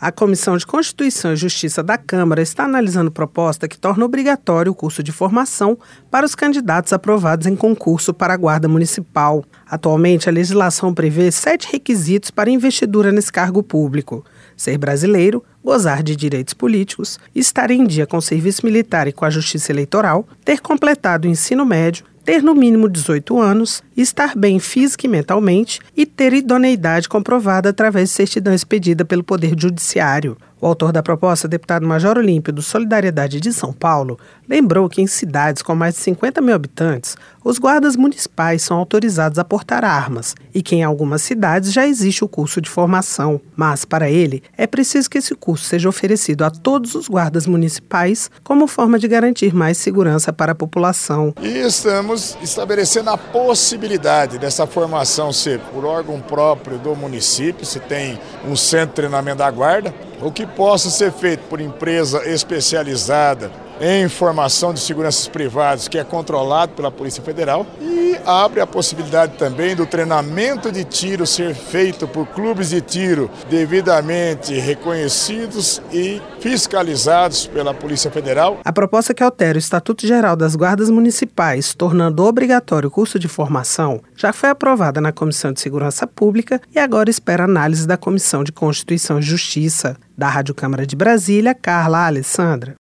A Comissão de Constituição e Justiça da Câmara está analisando proposta que torna obrigatório o curso de formação para os candidatos aprovados em concurso para a Guarda Municipal. Atualmente, a legislação prevê 7 requisitos para investidura nesse cargo público: ser brasileiro, gozar de direitos políticos, estar em dia com o serviço militar e com a justiça eleitoral, ter completado o ensino médio, ter no mínimo 18 anos, estar bem física e mentalmente e ter idoneidade comprovada através de certidão expedida pelo Poder Judiciário. O autor da proposta, deputado Major Olímpio do Solidariedade de São Paulo, lembrou que em cidades com mais de 50 mil habitantes, os guardas municipais são autorizados a portar armas e que em algumas cidades já existe o curso de formação. Mas, para ele, é preciso que esse curso seja oferecido a todos os guardas municipais como forma de garantir mais segurança para a população. E estamos estabelecendo a possibilidade dessa formação ser por órgão próprio do município, se tem um centro de treinamento da guarda, ou que possa ser feito por empresa especializada em formação de seguranças privadas, que é controlado pela Polícia Federal, e abre a possibilidade também do treinamento de tiro ser feito por clubes de tiro devidamente reconhecidos e fiscalizados pela Polícia Federal. A proposta que altera o Estatuto Geral das Guardas Municipais, tornando obrigatório o curso de formação, já foi aprovada na Comissão de Segurança Pública e agora espera análise da Comissão de Constituição e Justiça. Da Rádio Câmara de Brasília, Carla Alessandra.